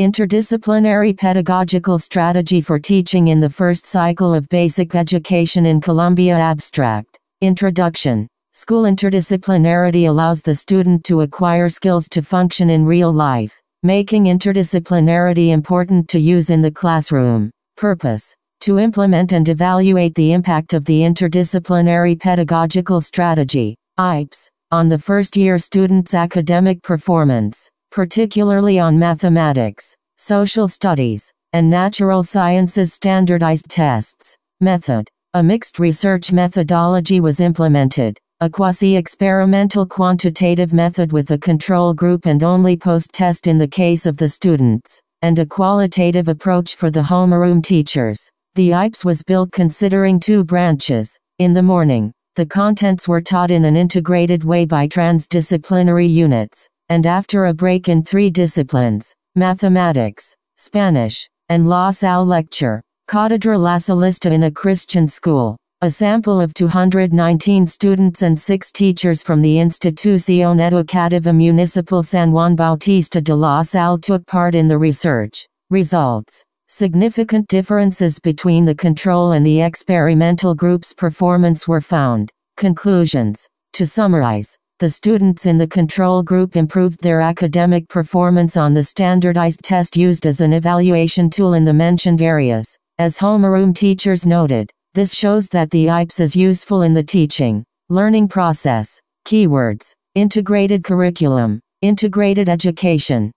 Interdisciplinary Pedagogical Strategy for Teaching in the First Cycle of Basic Education in Columbia. Abstract. Introduction. School interdisciplinarity allows the student to acquire skills to function in real life, making interdisciplinarity important to use in the classroom. Purpose. To implement and evaluate the impact of the interdisciplinary pedagogical strategy, IPS, on the first-year students' academic performance, particularly on mathematics, social studies, and natural sciences standardized tests. Method. A mixed research methodology was implemented, a quasi-experimental quantitative method with a control group and only post-test in the case of the students, and a qualitative approach for the homeroom teachers. The IPS was built considering two branches. In the morning, the contents were taught in an integrated way by transdisciplinary units, and after a break in three disciplines, mathematics, Spanish, and La Salle lecture, Cátedra La Salista in a Christian school. A sample of 219 students and 6 teachers from the Institución Educativa Municipal San Juan Bautista de La Salle took part in the research. Results. Significant differences between the control and the experimental group's performance were found. Conclusions. To summarize, the students in the control group improved their academic performance on the standardized test used as an evaluation tool in the mentioned areas. As homeroom teachers noted, this shows that the IPS is useful in the teaching, learning process. Keywords. Integrated curriculum, integrated education,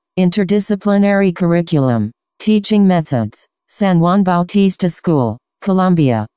interdisciplinary curriculum, teaching methods. San Juan Bautista School, Columbia.